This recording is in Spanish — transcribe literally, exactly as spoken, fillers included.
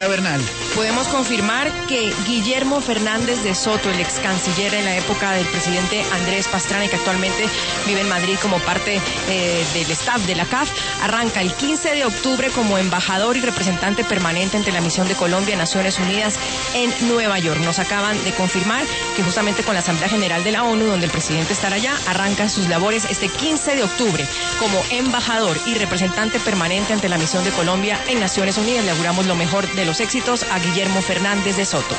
Bernal. Podemos confirmar que Guillermo Fernández de Soto, el ex canciller en la época del presidente Andrés Pastrana, y que actualmente vive en Madrid como parte eh, del staff de la C A F, arranca el quince de octubre como embajador y representante permanente ante la misión de Colombia en Naciones Unidas en Nueva York. Nos acaban de confirmar que justamente con la Asamblea General de la ONU, donde el presidente estará allá, arranca sus labores este quince de octubre como embajador y representante permanente ante la misión de Colombia en Naciones Unidas. Le auguramos lo mejor de los éxitos a Guillermo Fernández de Soto.